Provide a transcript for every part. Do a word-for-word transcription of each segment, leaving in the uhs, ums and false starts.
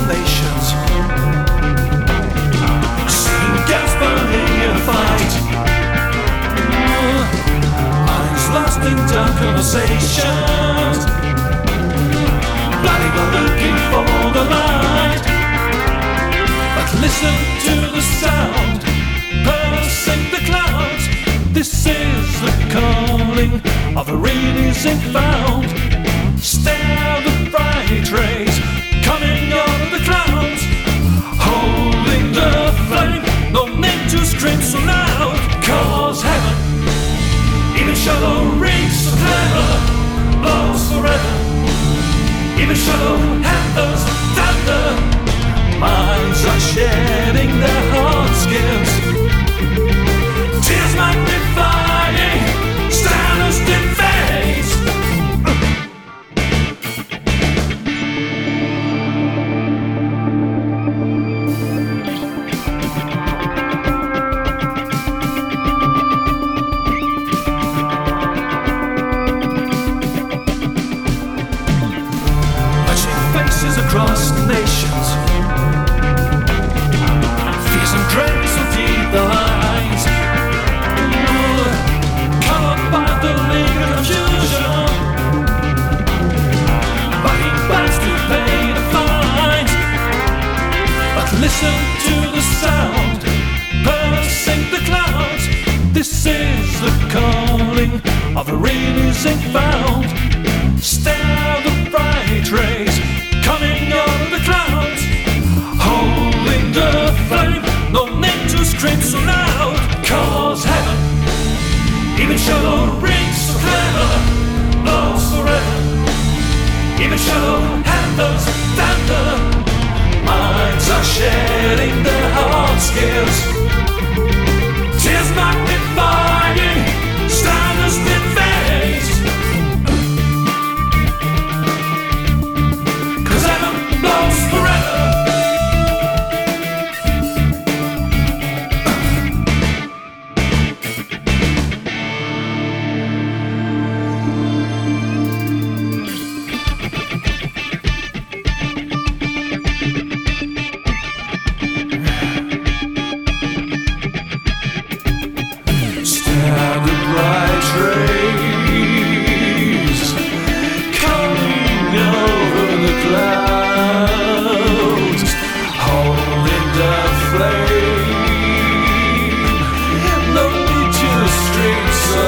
nations. Seeing gas burning in a fight. Minds lost in dark conversations. Bloody but looking for the light. But listen to the sound passing the clouds. This is the calling of the releasing found. Stare the bright rays coming out of the clouds. Holding the flame, no need to scream so loud. Cause heaven, even shadow rings so clever, blows forever. Even shadow handles thunder. Minds are shedding their hard skins. Tears magnifying, stars in face. Watching faces across nations. Fears and dreams will feed the lines. Colored by the legal confusion. Buying bags to pay the fines. But listen to the sound passing the clouds. This is the calling of the releasing found. Stare the bright rays coming out of the clouds. Holding the flame, no need to scream so loud. Cause heaven, even shadow rings so clever, blows forever. Even shadow handles thunder. Minds are shedding their hard skills. Tears magnifying, stardust in face. Cause heaven blows forever. Stare the bright rays coming over the clouds, holding the flame. No need to scream so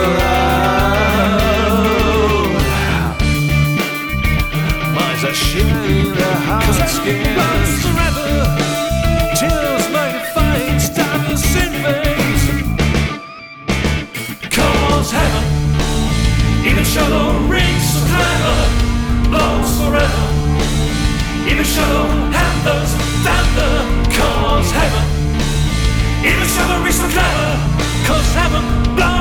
loud. Minds are shedding their hard skins. Forever, tears magnifying, stars in face. Cause heaven, even shadow rings so clever, blows forever. Even shadow handles thunder. Cause heaven, even shadow rings so clever. Cause heaven blows